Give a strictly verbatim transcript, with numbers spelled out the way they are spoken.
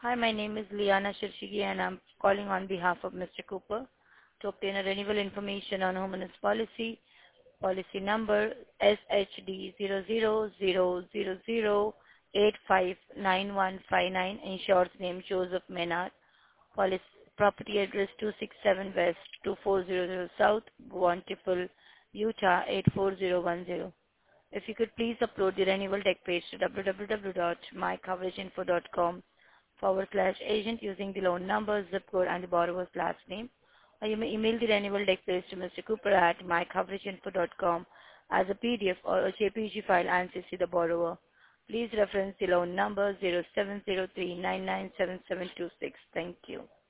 Hi, my name is Liana Shirshigi and I'm calling on behalf of Mister Cooper to obtain a renewal information on homeowners policy. Policy number S H D zero zero zero zero zero eight five nine one five nine. Insured's name Joseph Menard. Policy property address two six seven West two four zero zero South, Bountiful, Utah eight four zero one zero. If you could please upload the renewal deck page to www.mycoverageinfo.com forward slash agent using the loan number, zip code, and the borrower's last name. Or you may email the renewal deck page to Mister Cooper at mycoverageinfo dot com as a P D F or a J P G file and C C the borrower. Please reference the loan number zero seven zero three nine nine seven seven two six. Thank you.